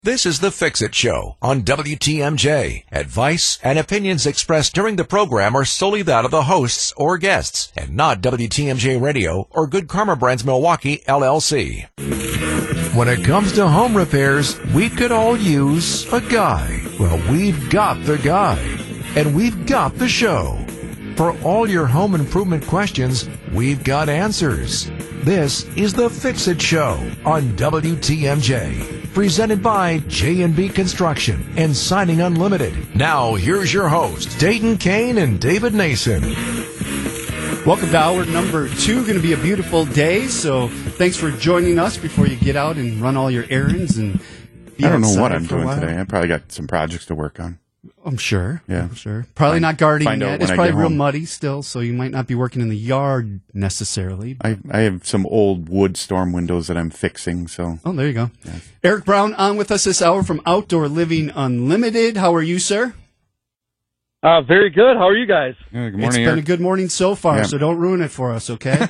This is the Fix-It Show on WTMJ. Advice and opinions expressed during the program are solely that of the hosts or guests and not WTMJ Radio or Good Karma Brands Milwaukee, LLC. When it comes to home repairs, we could all use a guy. Well, we've got the guy. And we've got the show. For all your home improvement questions, we've got answers. This is the Fix-It Show on WTMJ. Presented by J&B Construction and Siding Unlimited. Now, here's your host, Dayton Kane and David Nason. Welcome to hour number 2. Going to be a beautiful day, so thanks for joining us before you get out and run all your errands. And I don't know what I'm doing today. I probably got some projects to work on. I'm sure. Yeah. I'm sure. Probably not gardening yet. It's probably real home. muddy still, so you might not be working in the yard necessarily. I have some old wood storm windows that I'm fixing, so. Oh, there you go. Yeah. Eric Brown on with us this hour from Outdoor Living Unlimited. How are you, sir? Very good. How are you guys? Yeah, good morning, It's been Eric. a good morning so far, Yeah. so don't ruin it for us, okay?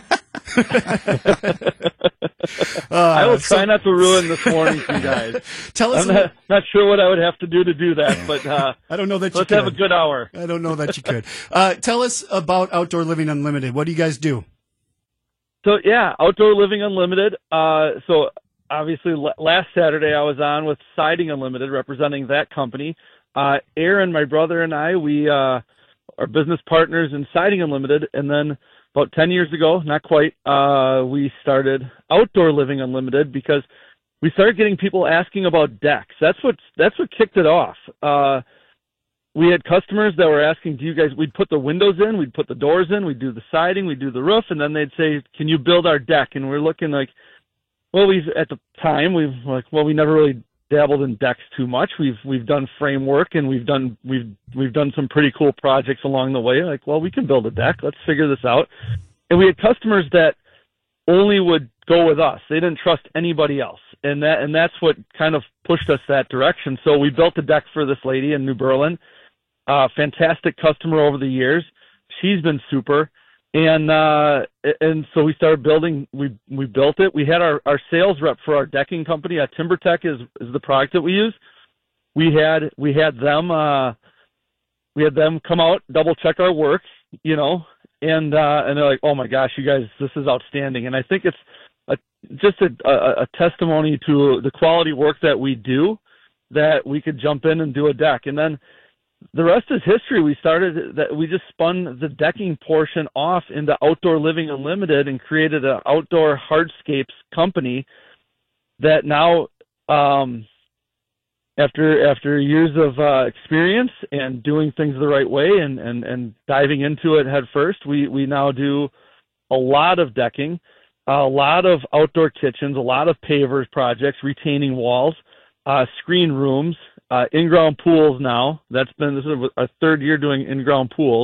I will try not to ruin this morning for you guys. Tell us. I'm not sure what I would have to do that, but I don't know that let's you have could. a good hour. I don't know that you could. Tell us about Outdoor Living Unlimited. What do you guys do? So, yeah, Outdoor Living Unlimited. So, obviously, last Saturday I was on with Siding Unlimited, representing that company. Aaron, my brother, and I, we are business partners in Siding Unlimited, and then about 10 years ago, not quite, we started Outdoor Living Unlimited because we started getting people asking about decks. That's what kicked it off. We had customers that were asking, we'd put the windows in, we'd put the doors in, we'd do the siding, we'd do the roof, and then they'd say, can you build our deck? And we're looking like, well, we never really dabbled in decks too much. We've done framework and we've done some pretty cool projects along the way. Like, well, we can build a deck. Let's figure this out. And we had customers that only would go with us. They didn't trust anybody else. And that's what kind of pushed us that direction. So we built a deck for this lady in New Berlin. Fantastic customer over the years. She's been super. And so we started building, we built it. We had our sales rep for our decking company, TimberTech is the product that we use. We had them come out, double check our work, and they're like, oh my gosh, you guys, this is outstanding. And I think it's just a testimony to the quality work that we do, that we could jump in and do a deck. And then the rest is history. We just spun the decking portion off into Outdoor Living Unlimited and created an outdoor hardscapes company that now, after years of experience and doing things the right way and diving into it head first, we now do a lot of decking, a lot of outdoor kitchens, a lot of pavers projects, retaining walls, screen rooms, in-ground pools now. This is our third year doing in-ground pools.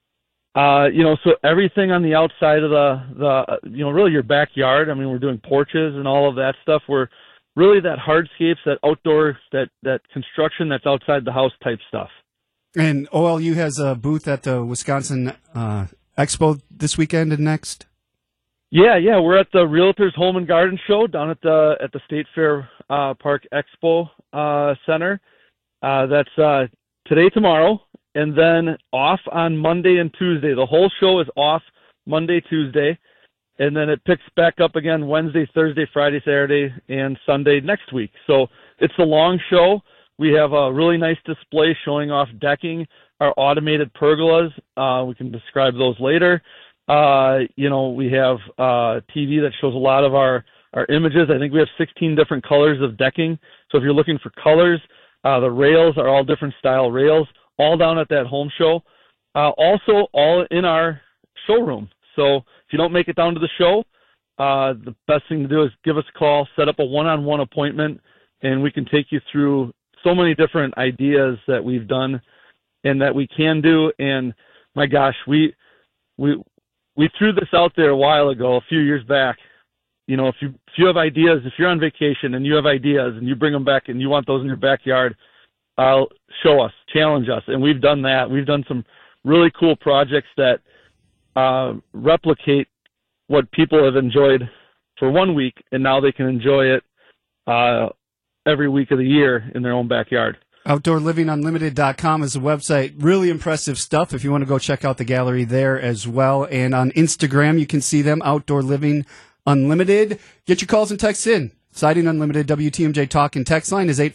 So everything on the outside of the really your backyard. I mean, we're doing porches and all of that stuff. We're really that hardscapes, that outdoor, that construction that's outside the house type stuff. And OLU has a booth at the Wisconsin Expo this weekend and next. Yeah, we're at the Realtors Home and Garden Show down at the State Fair Park Expo Center. That's today, tomorrow, and then off on Monday and Tuesday. The whole show is off Monday, Tuesday, and then it picks back up again Wednesday, Thursday, Friday, Saturday, and Sunday next week. So it's a long show. We have a really nice display showing off decking, our automated pergolas. We can describe those later. We have TV that shows a lot of our images. I think we have 16 different colors of decking. So if you're looking for colors, the rails are all different style rails, all down at that home show. Also, all in our showroom. So if you don't make it down to the show, the best thing to do is give us a call, set up a one-on-one appointment, and we can take you through so many different ideas that we've done and that we can do. And my gosh, we threw this out there a while ago, a few years back. If you have ideas, if you're on vacation and you have ideas and you bring them back and you want those in your backyard, show us, challenge us. And we've done that. We've done some really cool projects that replicate what people have enjoyed for 1 week, and now they can enjoy it every week of the year in their own backyard. OutdoorLivingUnlimited.com is the website. Really impressive stuff if you want to go check out the gallery there as well. And on Instagram, you can see them, Outdoor Living Unlimited. Get your calls and texts in. Siding Unlimited WTMJ Talk and text line is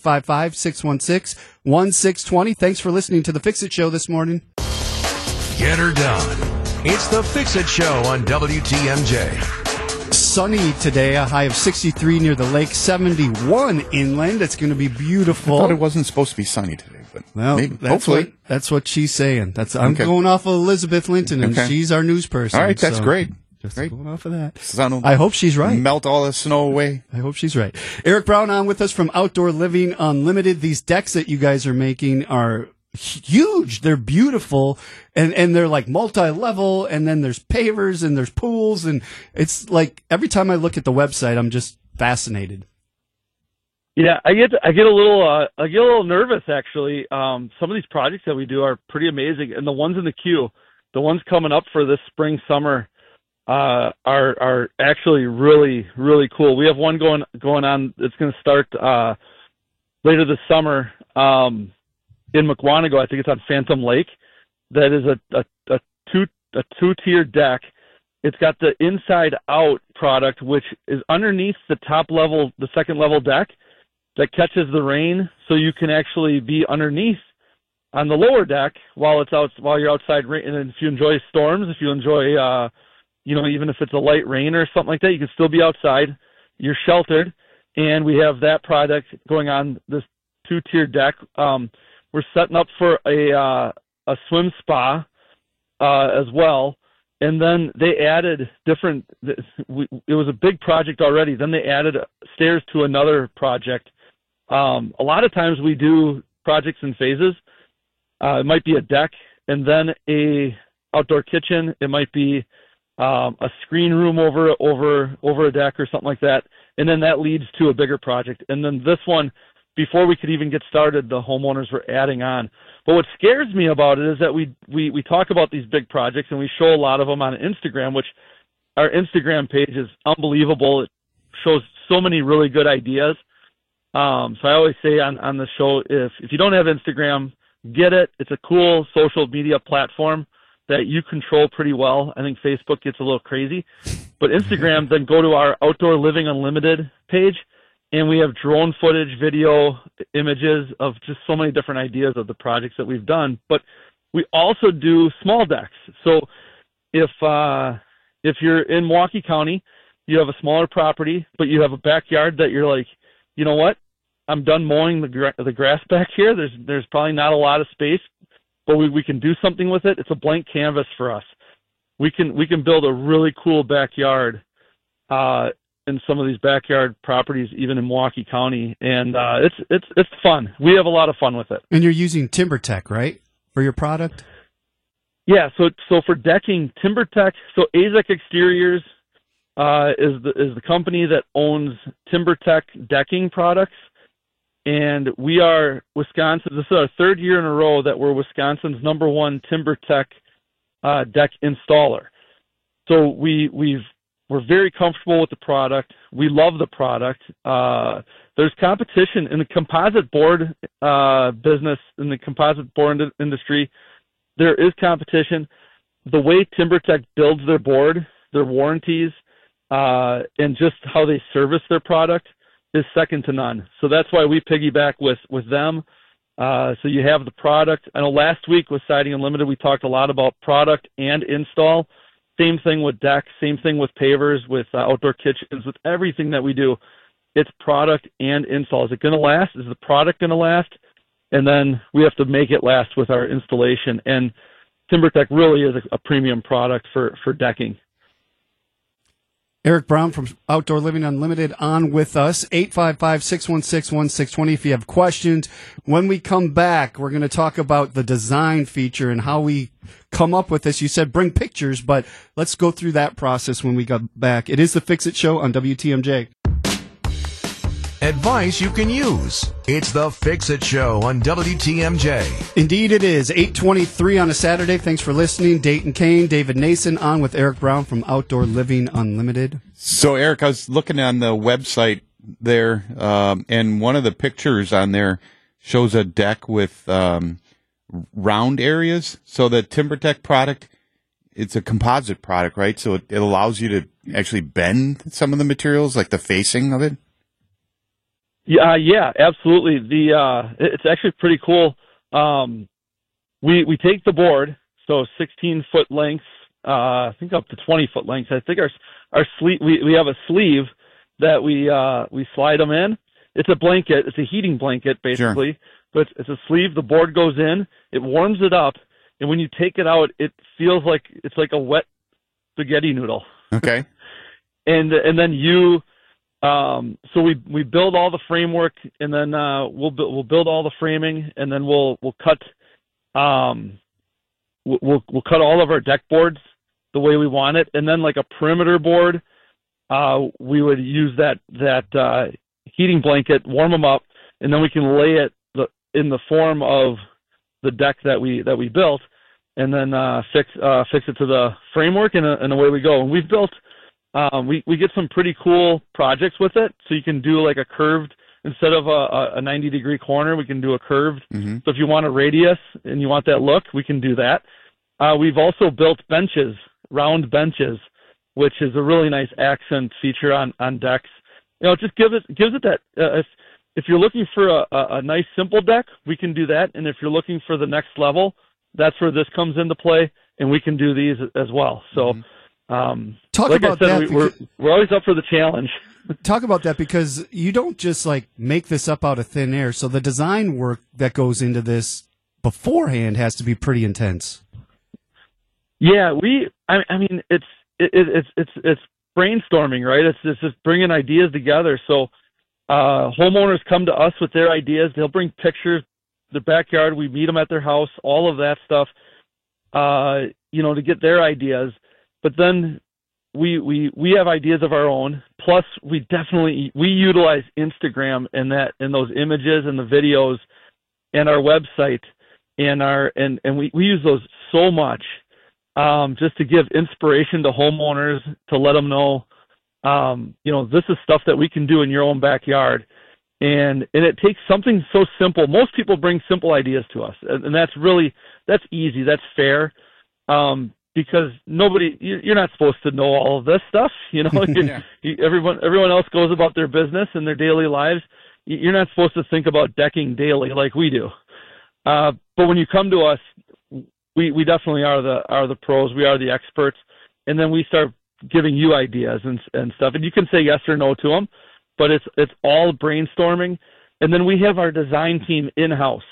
855-616-1620. Thanks for listening to The Fix-It Show this morning. Get her done. It's The Fix-It Show on WTMJ. Sunny today, a high of 63 near the lake, 71 inland. It's going to be beautiful. I thought it wasn't supposed to be sunny today, but well, maybe, hopefully. That's what she's saying. I'm going off of Elizabeth Linton, and she's our news person. All right, that's great. Just great. going off of that. Sun I hope she's right. Melt all the snow away. I hope she's right. Eric Brown on with us from Outdoor Living Unlimited. These decks that you guys are making are huge. They're beautiful, and they're like multi-level, and then there's pavers and there's pools, and it's like every time I look at the website, I'm just fascinated. Yeah, I get a little nervous actually. Some of these projects that we do are pretty amazing, and the ones in the queue, the ones coming up for this spring summer, are actually really, really cool. We have one going on. It's going to start later this summer. In Mukwonago, I think it's on Phantom Lake. That is a two-tier deck. It's got the inside out product, which is underneath the top level, the second level deck that catches the rain, so you can actually be underneath on the lower deck while you're outside. And if you enjoy storms, if you enjoy, even if it's a light rain or something like that, you can still be outside. You're sheltered, and we have that product going on this two-tier deck. We're setting up for a swim spa as well, and then they added different. It was a big project already. Then they added stairs to another project. A lot of times we do projects in phases. It might be a deck and then a outdoor kitchen. It might be a screen room over a deck or something like that, and then that leads to a bigger project. And then this one, before we could even get started, the homeowners were adding on. But what scares me about it is that we talk about these big projects and we show a lot of them on Instagram, which our Instagram page is unbelievable. It shows so many really good ideas. So I always say on the show, if you don't have Instagram, get it. It's a cool social media platform that you control pretty well. I think Facebook gets a little crazy. But Instagram, then go to our Outdoor Living Unlimited page, and we have drone footage, video, images of just so many different ideas of the projects that we've done. But we also do small decks. So if you're in Milwaukee County, you have a smaller property, but you have a backyard that you're like, you know what? I'm done mowing the grass back here. There's probably not a lot of space, but we can do something with it. It's a blank canvas for us. We can build a really cool backyard in some of these backyard properties, even in Milwaukee County, and it's fun. We have a lot of fun with it. And you're using TimberTech, right, for your product? Yeah. So for decking, TimberTech. So AZEK Exteriors is the company that owns TimberTech decking products, and we are Wisconsin. This is our third year in a row that we're Wisconsin's #1 TimberTech deck installer. So we're very comfortable with the product. We love the product. There's competition in the composite board business, in the composite board industry. There is competition. The way TimberTech builds their board, their warranties, and just how they service their product is second to none. So that's why we piggyback with them. So you have the product. I know last week with Siding Unlimited, we talked a lot about product and install. Same thing with decks, same thing with pavers, with outdoor kitchens, with everything that we do. It's product and install. Is it going to last? Is the product going to last? And then we have to make it last with our installation. And TimberTech really is a premium product for decking. Eric Brown from Outdoor Living Unlimited on with us, 855-616-1620 if you have questions. When we come back, we're going to talk about the design feature and how we come up with this. You said bring pictures, but let's go through that process when we come back. It is the Fix-It Show on WTMJ. Advice you can use. It's the Fix-It Show on WTMJ. Indeed it is. 8:23 on a Saturday. Thanks for listening. Dayton Kane, David Nason on with Eric Brown from Outdoor Living Unlimited. So, Eric, I was looking on the website there, and one of the pictures on there shows a deck with round areas. So the TimberTech product, it's a composite product, right? So it allows you to actually bend some of the materials, like the facing of it. Yeah, absolutely. It's actually pretty cool. We take the board, so 16-foot lengths, I think up to 20-foot lengths. I think our sleeve, we have a sleeve that we slide them in. It's a blanket. It's a heating blanket, basically. Sure. But it's a sleeve. The board goes in. It warms it up. And when you take it out, it feels like it's like a wet spaghetti noodle. Okay. and then so we build all the framework, and then we'll build all the framing, and then we'll cut we'll cut all of our deck boards the way we want it, and then like a perimeter board, we would use that heating blanket, warm them up, and then we can lay it in the form of the deck that we built, and then fix it to the framework, and away we go. And we've built we get some pretty cool projects with it. So you can do like a curved, instead of a 90-degree corner, we can do a curved. Mm-hmm. So if you want a radius and you want that look, we can do that. We've also built benches, round benches, which is a really nice accent feature on decks. You know, it just gives it that. If you're looking for a nice simple deck, we can do that. And if you're looking for the next level, that's where this comes into play, and we can do these as well. So. Talk like about I said, that. We're always up for the challenge. Talk about that, because you don't just like make this up out of thin air. So the design work that goes into this beforehand has to be pretty intense. Yeah, I mean, it's brainstorming, right? It's just bringing ideas together. So homeowners come to us with their ideas. They'll bring pictures, their backyard. We meet them at their house, all of that stuff, to get their ideas. But then we have ideas of our own. Plus, we utilize Instagram and those images and the videos, and our website, and we use those so much, just to give inspiration to homeowners, to let them know, this is stuff that we can do in your own backyard, and it takes something so simple. Most people bring simple ideas to us, and that's easy, that's fair. Because you're not supposed to know all of this stuff, Yeah. Everyone else goes about their business and their daily lives. You're not supposed to think about decking daily like we do. But when you come to us, we definitely are the pros. We are the experts, and then we start giving you ideas and stuff. And you can say yes or no to them, but it's all brainstorming. And then we have our design team in-house.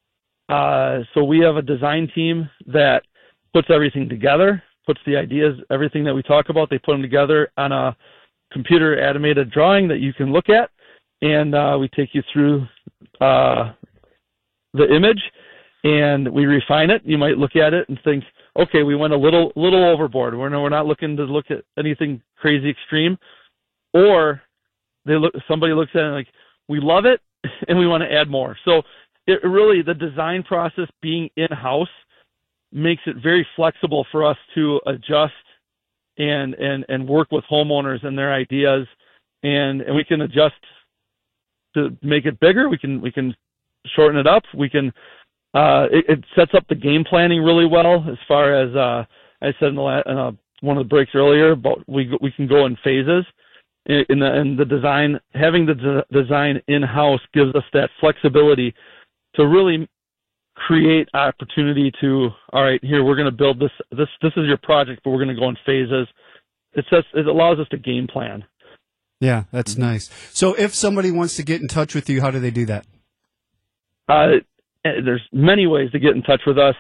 So we have a design team that puts everything together, puts the ideas, everything that we talk about, they put them together on a computer animated drawing that you can look at, and we take you through the image, and we refine it. You might look at it and think, okay, we went a little overboard. We're not looking to look at anything crazy extreme. Or somebody looks at it like, we love it, and we want to add more. So it really, the design process being in-house makes it very flexible for us to adjust and work with homeowners and their ideas, and we can adjust to make it bigger. We can shorten it up. We can it sets up the game planning really well, as far as I said in one of the breaks earlier, about we can go in phases in the design. Having the design in-house gives us that flexibility to really create opportunity to, all right, here, we're going to build this is your project, but we're going to go in phases. It allows us to game plan. Yeah, that's nice. So if somebody wants to get in touch with you, how do they do that? There's many ways to get in touch with us.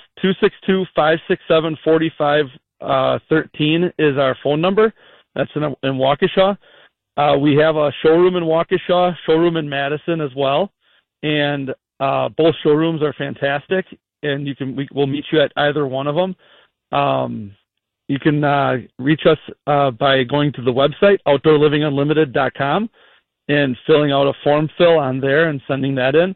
262-567-4513 is our phone number. That's in Waukesha. We have a showroom in Waukesha, showroom in Madison as well, and both showrooms are fantastic, and we'll meet you at either one of them. You can reach us by going to the website, outdoorlivingunlimited.com, and filling out a form fill on there and sending that in.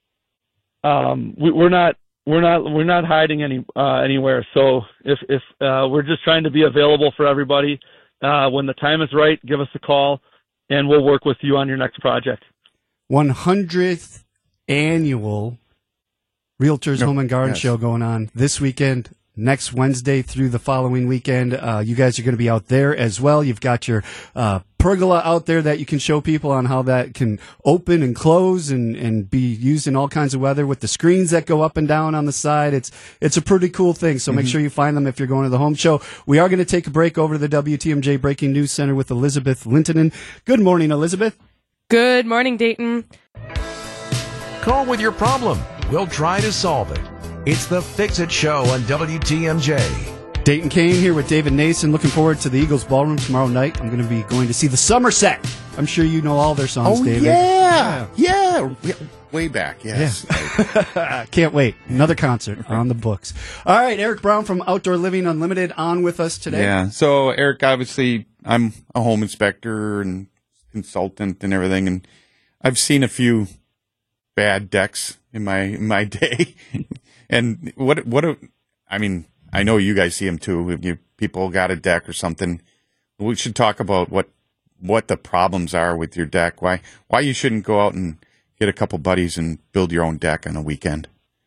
We're not hiding anywhere. So if we're just trying to be available for everybody. When the time is right, give us a call, and we'll work with you on your next project. 100th annual Realtors Home and Garden Yes. Show going on this weekend, next Wednesday through the following weekend. You guys are going to be out there as well. You've got your pergola out there that you can show people on how that can open and close and be used in all kinds of weather with the screens that go up and down on the side. It's a pretty cool thing. So make sure you find them if you're going to the home show. We are going to take a break over to the WTMJ Breaking News Center with Elizabeth Lintonen. Good morning, Elizabeth. Good morning, Dayton. Call with your problem. We'll try to solve it. It's the Fix It Show on WTMJ. Dayton Kane here with David Nason. Looking forward to the Eagles Ballroom tomorrow night. I'm going to be going to see the Somerset. I'm sure you know all their songs, David. Yeah. Way back, yes. Can't wait. Another concert on the books. All right, Eric Brown from Outdoor Living Unlimited on with us today. Yeah. So, Eric, obviously, I'm a home inspector and consultant and everything, and I've seen a few bad decks in my day. And I mean, I know you guys see them too. If people got a deck or something, we should talk about what the problems are with your deck. Why you shouldn't go out and get a couple buddies and build your own deck on a weekend.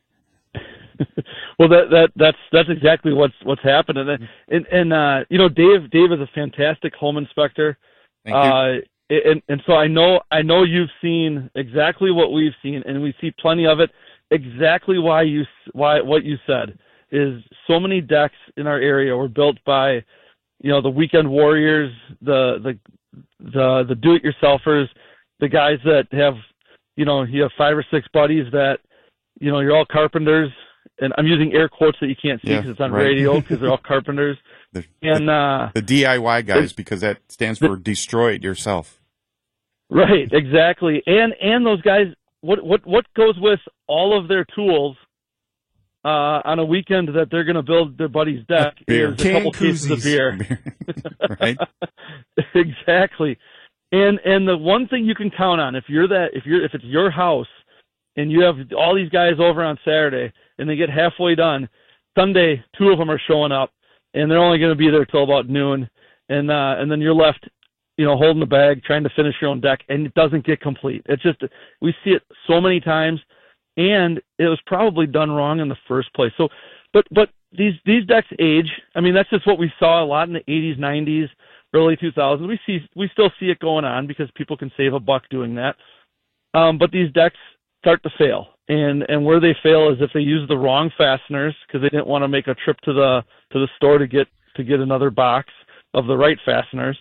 Well, that's exactly what's happened, and you know, Dave is a fantastic home inspector. Thank you. And so I know you've seen exactly what we've seen, and we see plenty of it. Exactly why what you said is so many decks in our area were built by, you know, the weekend warriors, the do-it-yourselfers, the guys that have, you know, you have 5 or 6 buddies that, you know, you're all carpenters, and I'm using air quotes that you can't see because it's on radio because they're all carpenters. The DIY guys, because that stands for destroy it yourself. Right, exactly. And those guys, what goes with all of their tools on a weekend that they're going to build their buddy's deck Beer. is a couple cases of beer. Right? Exactly. And the one thing you can count on if it's your house and you have all these guys over on Saturday and they get halfway done, Sunday 2 of them are showing up and they're only going to be there till about noon, and then you're left, you know, holding the bag, trying to finish your own deck, and it doesn't get complete. It's just, we see it so many times, and it was probably done wrong in the first place. So, but these decks age. I mean, that's just what we saw a lot in the 80s, 90s, early 2000s. We still see it going on because people can save $1 doing that. But these decks start to fail, and where they fail is if they use the wrong fasteners because they didn't want to make a trip to the store to get another box of the right fasteners.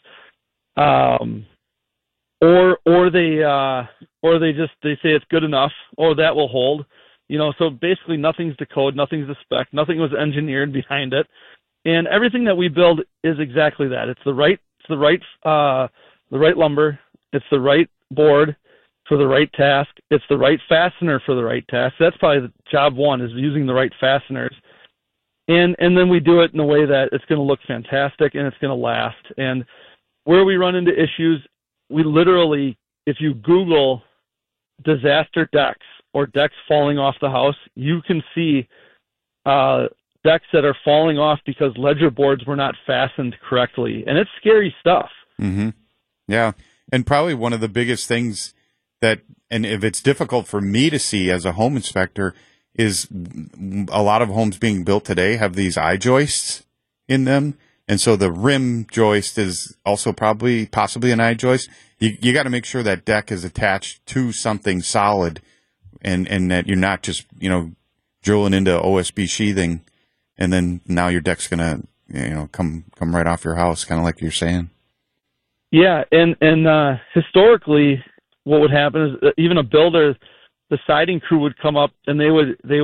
Or they say it's good enough, or that will hold, you know. So basically, nothing's to code, nothing's to spec, nothing was engineered behind it, and everything that we build is exactly that. It's the right lumber, it's the right board for the right task, it's the right fastener for the right task. That's probably the job one, is using the right fasteners, and then we do it in a way that it's going to look fantastic and it's going to last. And where we run into issues, we literally, if you Google disaster decks or decks falling off the house, you can see decks that are falling off because ledger boards were not fastened correctly. And it's scary stuff. Mm-hmm. Yeah. And probably one of the biggest things that, and if it's difficult for me to see as a home inspector, is a lot of homes being built today have these I-joists in them. And so the rim joist is also possibly an I-joist. You got to make sure that deck is attached to something solid, and that you're not just, you know, drilling into OSB sheathing, and then now your deck's gonna, you know, come right off your house, kind of like you're saying. Yeah, and historically, what would happen is even a builder, the siding crew would come up and they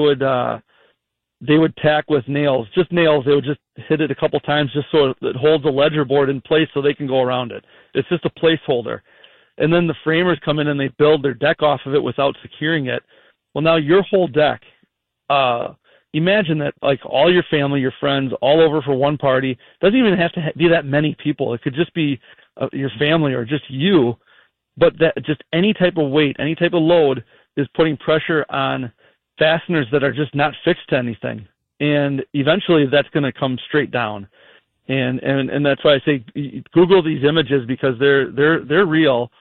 would tack with nails, just nails. They would just hit it a couple times just so it holds the ledger board in place so they can go around it. It's just a placeholder. And then the framers come in and they build their deck off of it without securing it. Well, now your whole deck, imagine that, like, all your family, your friends, all over for one party. Doesn't even have to be that many people. It could just be your family or just you. But that just any type of weight, any type of load is putting pressure on fasteners that are just not fixed to anything, and eventually that's going to come straight down. And that's why I say Google these images, because they're real,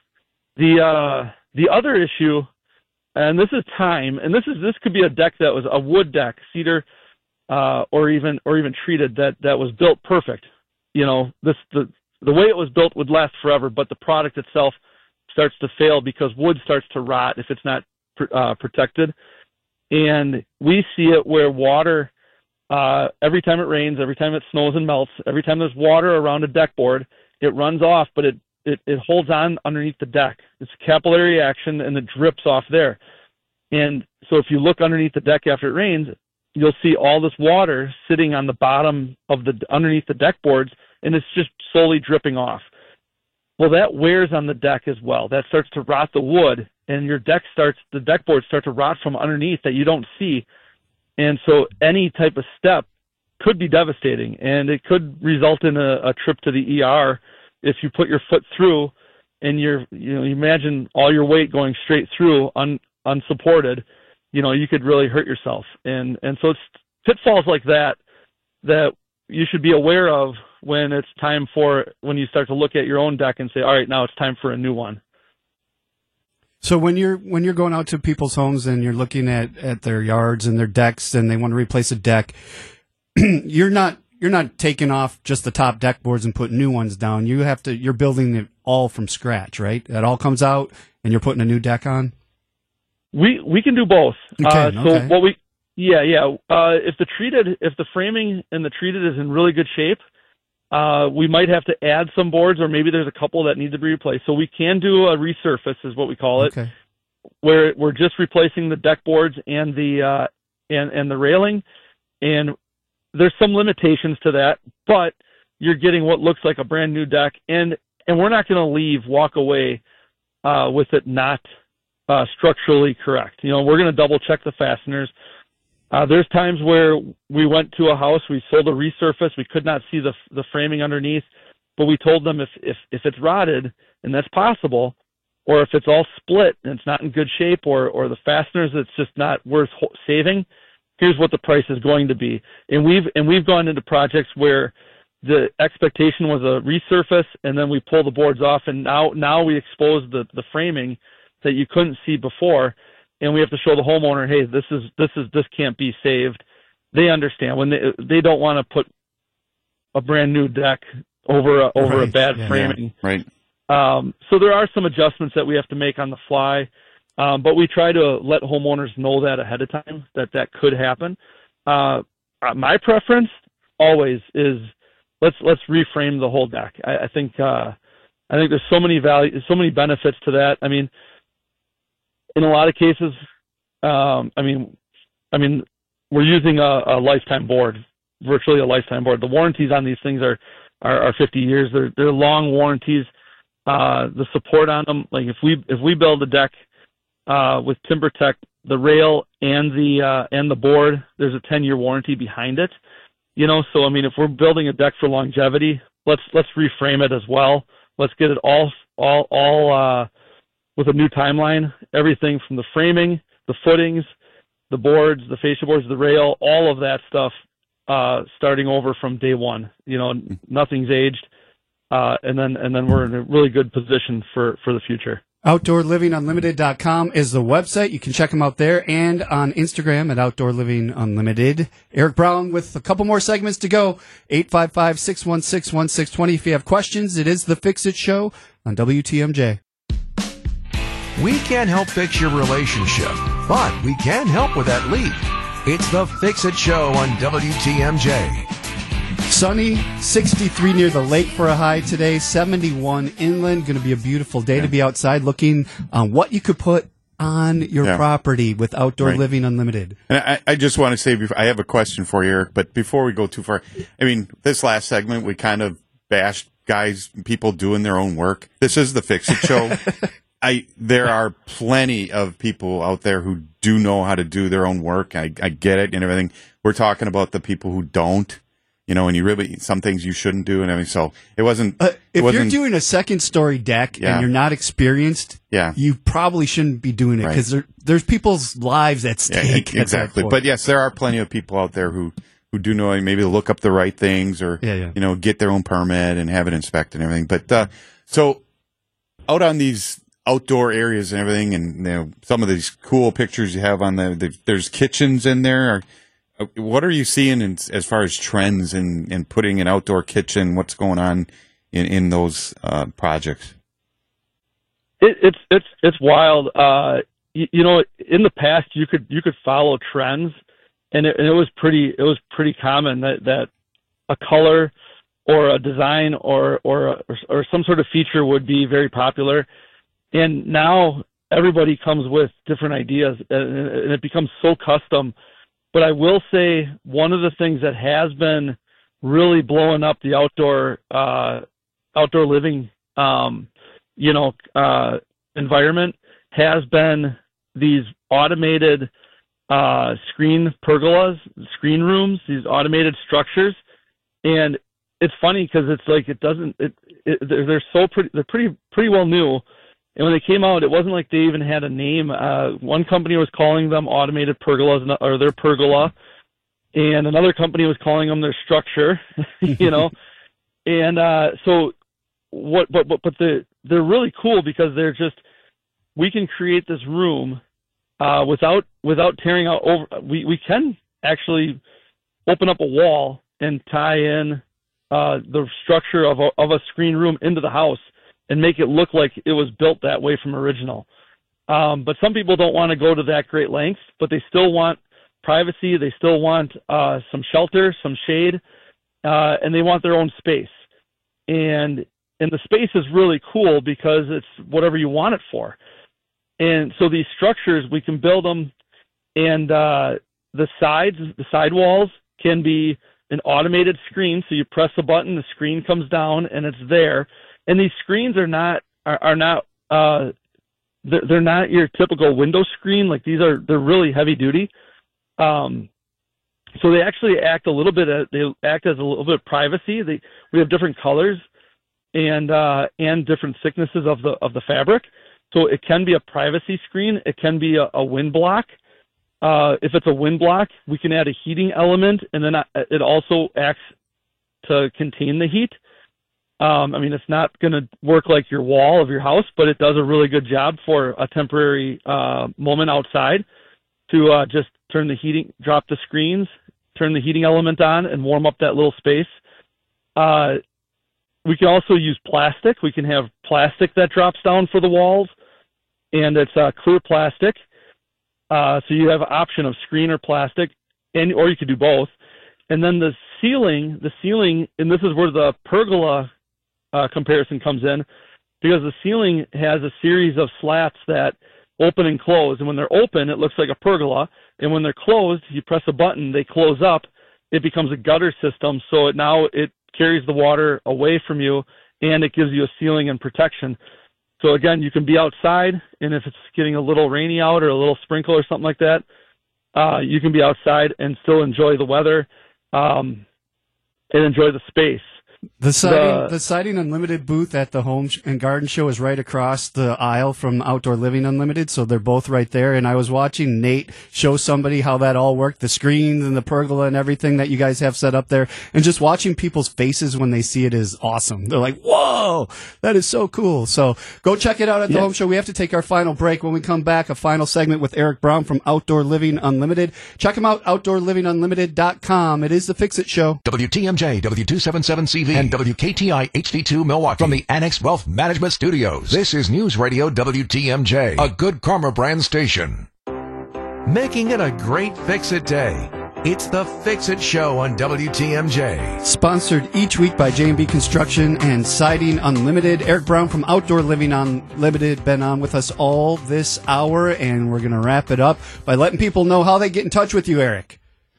The other issue, and this is time, and this could be a deck that was a wood deck, cedar, or even treated that was built perfect. You know, the way it was built would last forever, but the product itself starts to fail because wood starts to rot if it's not protected. And we see it where water, every time it rains, every time it snows and melts, every time there's water around a deck board, it runs off, but it holds on underneath the deck. It's capillary action, and it drips off there. And so if you look underneath the deck after it rains, you'll see all this water sitting on the bottom of underneath the deck boards, and it's just slowly dripping off. Well, that wears on the deck as well. That starts to rot the wood, and the deck boards start to rot from underneath that you don't see. And so any type of step could be devastating, and it could result in a trip to the ER if you put your foot through and you imagine all your weight going straight through unsupported, you could really hurt yourself. And so it's pitfalls like that you should be aware of when you start to look at your own deck and say, all right, now it's time for a new one. So when you're going out to people's homes and you're looking at their yards and their decks and they want to replace a deck, you're not taking off just the top deck boards and putting new ones down. You're building it all from scratch, right? It all comes out and you're putting a new deck on? We can do both. Okay. If the framing and the treated is in really good shape, we might have to add some boards, or maybe there's a couple that need to be replaced. So we can do a resurface, is what we call it, okay, where we're just replacing the deck boards and the railing. And there's some limitations to that, but you're getting what looks like a brand new deck, and we're not going to walk away with it not structurally correct. We're going to double check the fasteners. There's times where we went to a house, we sold a resurface, we could not see the framing underneath, but we told them if it's rotted, and that's possible, or if it's all split and it's not in good shape, or the fasteners, it's just not worth saving, here's what the price is going to be. And we've gone into projects where the expectation was a resurface, and then we pull the boards off, and now we expose the framing that you couldn't see before, and we have to show the homeowner, hey, this can't be saved. They understand when they don't want to put a brand new deck over a bad framing. Yeah, right. So there are some adjustments that we have to make on the fly. But we try to let homeowners know that ahead of time, that could happen. My preference always is let's reframe the whole deck. I think there's so many benefits to that. I mean, in a lot of cases, we're using a lifetime board, virtually a lifetime board. The warranties on these things are 50 years. They're long warranties. The support on them, like if we build a deck with TimberTech, the rail and the board, there's a 10-year warranty behind it. So I mean, if we're building a deck for longevity, let's reframe it as well. Let's get it all with a new timeline. Everything from the framing, the footings, the boards, the fascia boards, the rail, all of that stuff, starting over from day one. Nothing's aged, and then we're in a really good position for the future. OutdoorLivingUnlimited.com is the website. You can check them out there and on Instagram at Outdoor Living Unlimited. Eric Brown with a couple more segments to go. 855-616-1620. If you have questions, it is the Fix It Show on WTMJ. We can't help fix your relationship, but we can help with that leak. It's the Fix It Show on WTMJ. Sunny, 63 near the lake for a high today, 71 inland. Going to be a beautiful day to be outside looking on what you could put on your property with Outdoor Living Unlimited. And I just want to say, I have a question for you, Eric, but before we go too far, I mean, this last segment, we kind of bashed people doing their own work. This is the Fix It Show. There are plenty of people out there who do know how to do their own work. I get it and everything. We're talking about the people who don't. And some things you shouldn't do and everything. So it wasn't. If you're doing a second story deck and you're not experienced, you probably shouldn't be doing it because there's people's lives at stake. Yeah, exactly. But yes, there are plenty of people out there who do know maybe look up the right things or get their own permit and have it inspected and everything. But so out on these outdoor areas and everything, and some of these cool pictures you have on there's kitchens in there. What are you seeing as far as trends in putting an outdoor kitchen? What's going on in those projects? It's wild. In the past you could follow trends, and it was pretty common that a color or a design or some sort of feature would be very popular, and now everybody comes with different ideas, and it becomes so custom. But I will say one of the things that has been really blowing up the outdoor living environment has been these automated screen pergolas, screen rooms, these automated structures. And it's funny because it's like they're pretty well new. And when they came out, it wasn't like they even had a name. One company was calling them automated pergolas, or their pergola, and another company was calling them their structure. And they're really cool because we can create this room without tearing out over. We can actually open up a wall and tie in the structure of a screen room into the house and make it look like it was built that way from original. But some people don't want to go to that great length, but they still want privacy. They still want some shelter, some shade, and they want their own space. And the space is really cool because it's whatever you want it for. And so these structures, we can build them, and the side walls can be an automated screen. So you press a button, the screen comes down, and it's there. And these screens they're not your typical window screen. Like they're really heavy duty. So they actually act as a little bit of privacy. We have different colors and different thicknesses of the fabric. So it can be a privacy screen. It can be a wind block. If it's a wind block, we can add a heating element, and then it also acts to contain the heat. It's not going to work like your wall of your house, but it does a really good job for a temporary moment outside to just drop the screens, turn the heating element on, and warm up that little space. We can also use plastic. We can have plastic that drops down for the walls, and it's clear plastic. So you have an option of screen or plastic, or you could do both. And then the ceiling, and this is where the pergola comparison comes in, because the ceiling has a series of slats that open and close. And when they're open, it looks like a pergola. And when they're closed, you press a button, they close up. It becomes a gutter system. So it carries the water away from you, and it gives you a ceiling and protection. So again, you can be outside, and if it's getting a little rainy out or a little sprinkle or something like that, you can be outside and still enjoy the weather and enjoy the space. The Siding Unlimited booth at the Home and Garden Show is right across the aisle from Outdoor Living Unlimited, so they're both right there. And I was watching Nate show somebody how that all worked, the screens and the pergola and everything that you guys have set up there. And just watching people's faces when they see it is awesome. They're like, whoa, that is so cool. So go check it out at the Home Show. We have to take our final break. When we come back, a final segment with Eric Brown from Outdoor Living Unlimited. Check him out, outdoorlivingunlimited.com. It is the Fix It Show. WTMJ, W277CV. And WKTI HD2 Milwaukee from the Annex Wealth Management Studios. This is News Radio WTMJ, a Good Karma brand station. Making it a great Fix-It day. It's the Fix-It Show on WTMJ. Sponsored each week by J&B Construction and Siding Unlimited. Eric Brown from Outdoor Living Unlimited been on with us all this hour, and we're going to wrap it up by letting people know how they get in touch with you, Eric.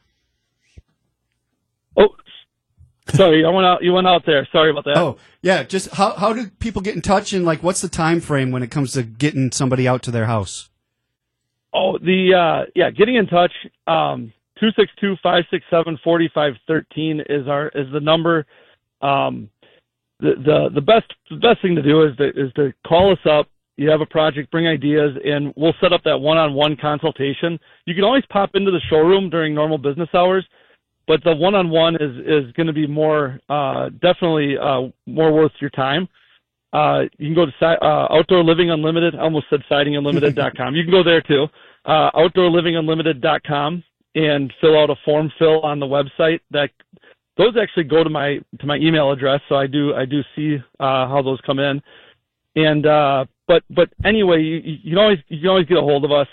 Sorry, you went out there. Sorry about that. Oh, yeah. Just how do people get in touch, and what's the time frame when it comes to getting somebody out to their house? Oh, getting in touch. 262-567-4513 is the number. The best thing to do is to call us up. You have a project, bring ideas, and we'll set up that one-on-one consultation. You can always pop into the showroom during normal business hours, but the one-on-one is going to be more definitely more worth your time. You can go to Outdoor Living Unlimited. I almost said sidingunlimited.com. You can go there too. OutdoorLivingUnlimited.com and fill out a form fill on the website. Those actually go to my email address, so I do see how those come in. And but anyway, you can always get a hold of us.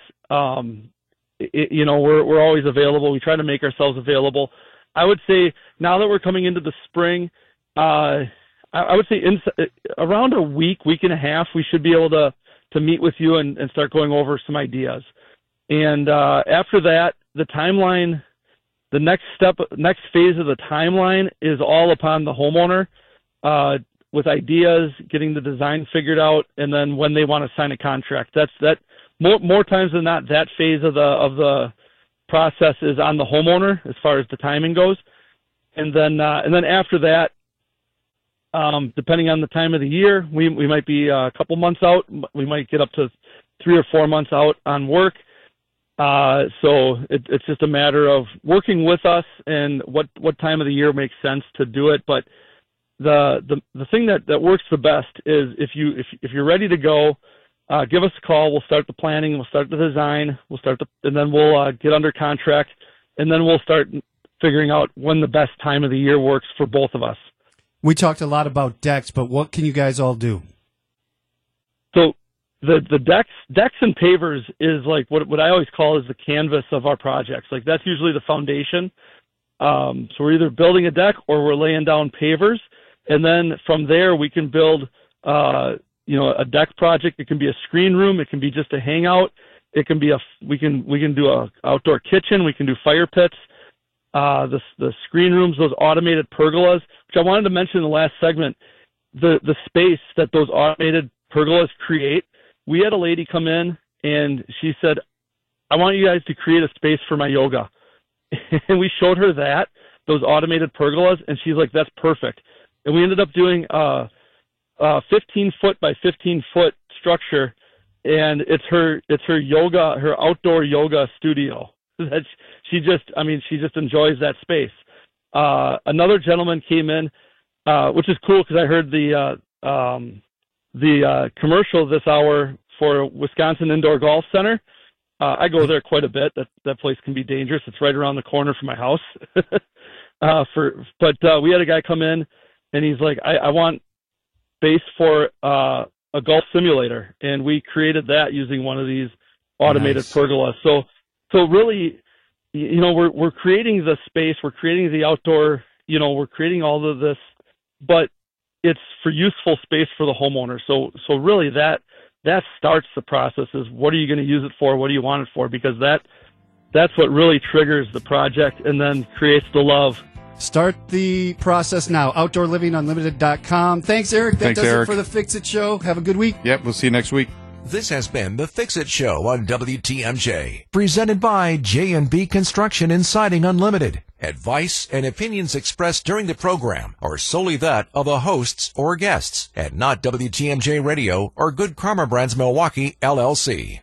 We're always available. We try to make ourselves available. I would say now that we're coming into the spring, I would say around a week and a half, we should be able to meet with you and start going over some ideas. And after that, the timeline, the next phase of the timeline is all upon the homeowner, with ideas, getting the design figured out, and then when they want to sign a contract. That more times than not, that phase of the process is on the homeowner as far as the timing goes. And then after that, depending on the time of the year, we might be a couple months out. We might get up to 3 or 4 months out on work. So it's just a matter of working with us and what time of the year makes sense to do it. But the thing that works the best is if you're ready to go, give us a call. We'll start the planning. We'll start the design. And then we'll get under contract, and then we'll start figuring out when the best time of the year works for both of us. We talked a lot about decks, but what can you guys all do? So the decks and pavers is like what I always call is the canvas of our projects. Like that's usually the foundation. So we're either building a deck or we're laying down pavers, and then from there we can build a deck project. It can be a screen room. It can be just a hangout. It can be we can do a outdoor kitchen. We can do fire pits. The screen rooms, those automated pergolas, which I wanted to mention in the last segment, the space that those automated pergolas create. We had a lady come in and she said, I want you guys to create a space for my yoga. And we showed her those automated pergolas, and she's like, that's perfect. And we ended up doing a 15-foot by 15-foot structure, and it's her outdoor yoga studio. That she just enjoys that space. Another gentleman came in, which is cool because I heard the commercial this hour for Wisconsin Indoor Golf Center. I go there quite a bit. That place can be dangerous. It's right around the corner from my house. But we had a guy come in, and he's like, I want space for a golf simulator, and we created that using one of these automated pergolas. So really, we're creating the space, we're creating the outdoor, we're creating all of this, but it's for useful space for the homeowner. So really that starts the process is what are you going to use it for? What do you want it for? Because that's what really triggers the project and then creates the love. Start the process now. OutdoorLivingUnlimited.com. Thanks, Eric. That does Eric. it for the Fix It Show. Have a good week. Yep, we'll see you next week. This has been the Fix It Show on WTMJ, presented by J&B Construction and Siding Unlimited. Advice and opinions expressed during the program are solely that of the hosts or guests, and not WTMJ Radio or Good Karma Brands Milwaukee, LLC.